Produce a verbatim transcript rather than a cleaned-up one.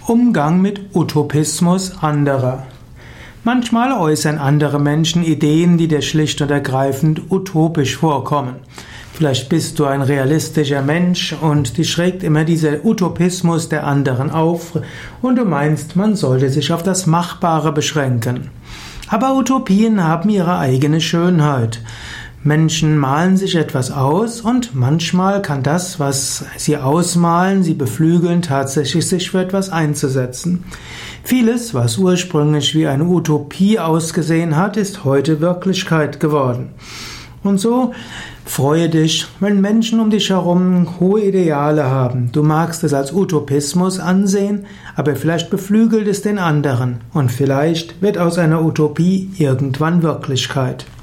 Umgang mit Utopismus anderer. Manchmal äußern andere Menschen Ideen, die dir schlicht und ergreifend utopisch vorkommen. Vielleicht bist du ein realistischer Mensch und dich schrägt immer dieser Utopismus der anderen auf und du meinst, man sollte sich auf das Machbare beschränken. Aber Utopien haben ihre eigene Schönheit. Menschen malen sich etwas aus und manchmal kann das, was sie ausmalen, sie beflügeln, tatsächlich sich für etwas einzusetzen. Vieles, was ursprünglich wie eine Utopie ausgesehen hat, ist heute Wirklichkeit geworden. Und so freue dich, wenn Menschen um dich herum hohe Ideale haben. Du magst es als Utopismus ansehen, aber vielleicht beflügelt es den anderen und vielleicht wird aus einer Utopie irgendwann Wirklichkeit.